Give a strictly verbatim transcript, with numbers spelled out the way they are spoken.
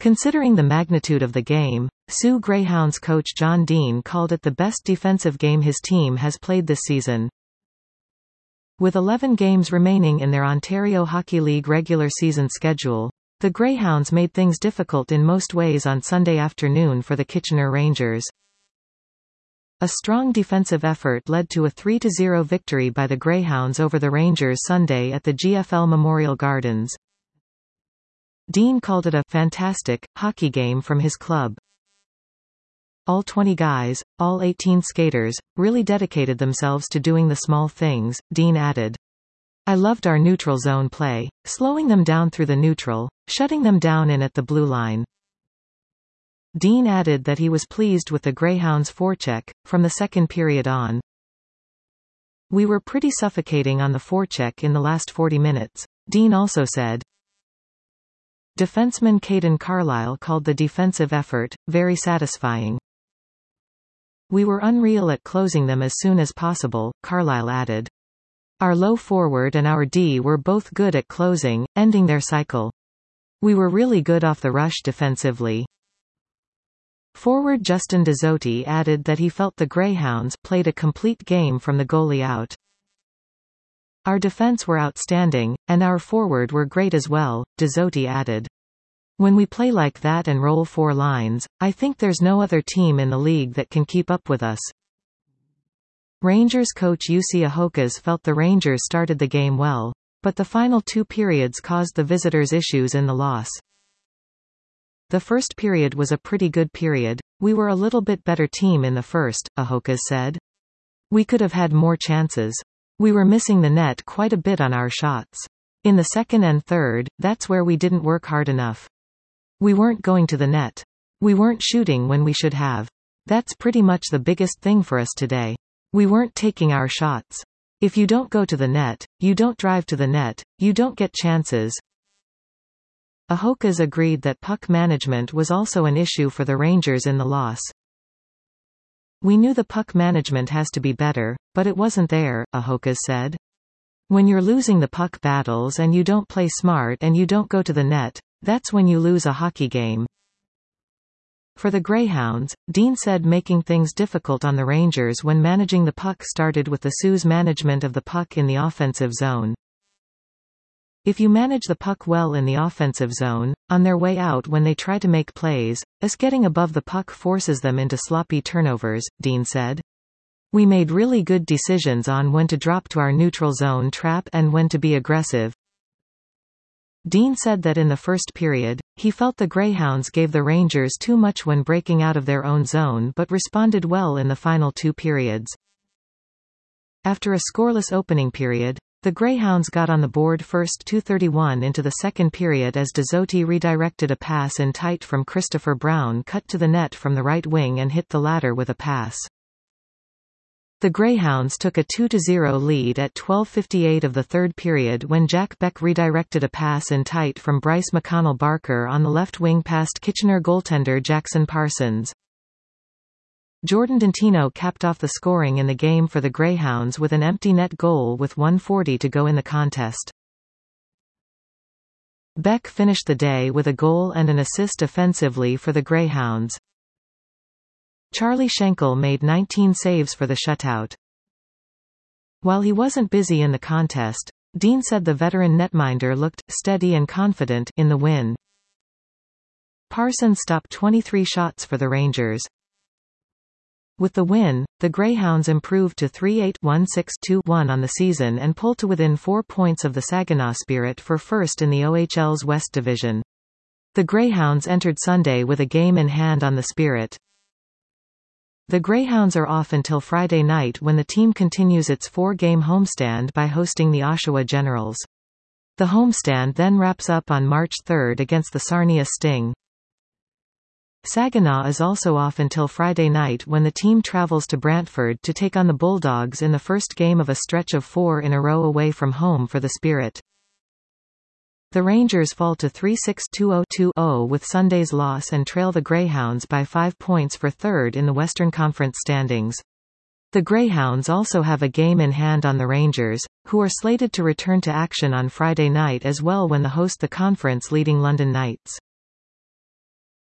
Considering the magnitude of the game, Soo Greyhounds coach John Dean called it the best defensive game his team has played this season. With eleven games remaining in their Ontario Hockey League regular season schedule, the Greyhounds made things difficult in most ways on Sunday afternoon for the Kitchener Rangers. A strong defensive effort led to a three to zero victory by the Greyhounds over the Rangers Sunday at the G F L Memorial Gardens. Dean called it a fantastic hockey game from his club. All twenty guys, all eighteen skaters, really dedicated themselves to doing the small things, Dean added. I loved our neutral zone play, slowing them down through the neutral, shutting them down in at the blue line. Dean added that he was pleased with the Greyhounds' forecheck, from the second period on. We were pretty suffocating on the forecheck in the last forty minutes, Dean also said. Defenseman Caden Carlisle called the defensive effort very satisfying. We were unreal at closing them as soon as possible, Carlisle added. Our low forward and our D were both good at closing, ending their cycle. We were really good off the rush defensively. Forward Justin Dezotti added that he felt the Greyhounds played a complete game from the goalie out. Our defense were outstanding, and our forward were great as well, Dezotti added. When we play like that and roll four lines, I think there's no other team in the league that can keep up with us. Rangers coach Jussi Ahokas felt the Rangers started the game well, but the final two periods caused the visitors issues in the loss. The first period was a pretty good period. We were a little bit better team in the first, Ahokas said. We could have had more chances. We were missing the net quite a bit on our shots. In the second and third, that's where we didn't work hard enough. We weren't going to the net. We weren't shooting when we should have. That's pretty much the biggest thing for us today. We weren't taking our shots. If you don't go to the net, you don't drive to the net, you don't get chances. Ahokas agreed that puck management was also an issue for the Rangers in the loss. We knew the puck management has to be better, but it wasn't there, Ahokas said. When you're losing the puck battles and you don't play smart and you don't go to the net, that's when you lose a hockey game. For the Greyhounds, Dean said making things difficult on the Rangers when managing the puck started with the Soo's management of the puck in the offensive zone. If you manage the puck well in the offensive zone, on their way out when they try to make plays, us getting above the puck forces them into sloppy turnovers, Dean said. We made really good decisions on when to drop to our neutral zone trap and when to be aggressive. Dean said that in the first period, he felt the Greyhounds gave the Rangers too much when breaking out of their own zone but responded well in the final two periods. After a scoreless opening period, the Greyhounds got on the board first two thirty-one into the second period as Dezotti redirected a pass in tight from Christopher Brown cut to the net from the right wing and hit the latter with a pass. The Greyhounds took a two to zero lead at twelve fifty-eight of the third period when Jack Beck redirected a pass in tight from Bryce McConnell Barker on the left wing past Kitchener goaltender Jackson Parsons. Jordan Dentino capped off the scoring in the game for the Greyhounds with an empty net goal with one forty to go in the contest. Beck finished the day with a goal and an assist offensively for the Greyhounds. Charlie Schenkel made nineteen saves for the shutout. While he wasn't busy in the contest, Dean said the veteran netminder looked steady and confident in the win. Parsons stopped twenty-three shots for the Rangers. With the win, the Greyhounds improved to three eight one six two one on the season and pulled to within four points of the Saginaw Spirit for first in the O H L's West Division. The Greyhounds entered Sunday with a game in hand on the Spirit. The Greyhounds are off until Friday night when the team continues its four-game homestand by hosting the Oshawa Generals. The homestand then wraps up on March third against the Sarnia Sting. Saginaw is also off until Friday night when the team travels to Brantford to take on the Bulldogs in the first game of a stretch of four in a row away from home for the Spirit. The Rangers fall to three six two oh two oh with Sunday's loss and trail the Greyhounds by five points for third in the Western Conference standings. The Greyhounds also have a game in hand on the Rangers, who are slated to return to action on Friday night as well when they host the conference-leading London Knights.